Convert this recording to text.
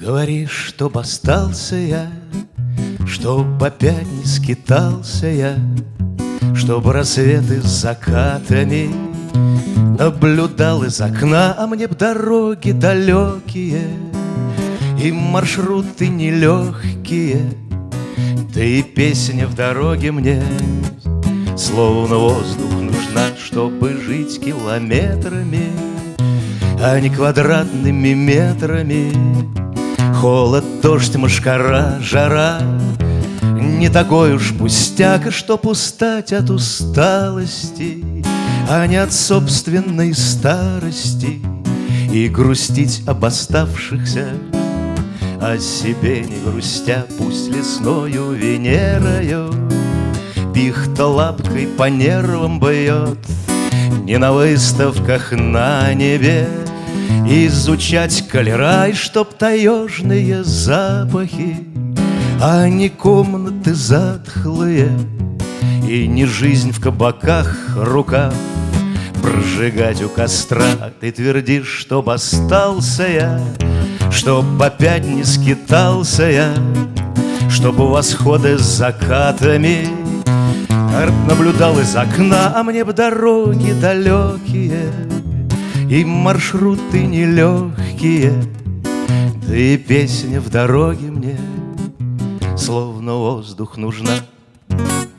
Говоришь, чтоб остался я, чтоб опять не скитался я, чтоб рассветы с закатами наблюдал из окна, а мне б дороги далекие и маршруты нелегкие, да и песня в дороге мне словно воздух нужна, чтобы жить километрами, а не квадратными метрами. Холод, дождь, мошкара, жара не такой уж пустяк, чтоб устать от усталости, а не от собственной старости, и грустить об оставшихся, о себе не грустя. Пусть лесною Венерою пихта лапкой по нервам бьет, не на выставках на небе изучать калерай, чтоб таежные запахи, а не комнаты затхлые, и не жизнь в кабаках рукав прожигать у костра. Ты твердишь, чтоб остался я, чтоб опять не скитался я, чтоб у восхода с закатами наблюдал из окна, а мне б дороги далекие и маршруты нелегкие, да и песня в дороге мне словно воздух нужна.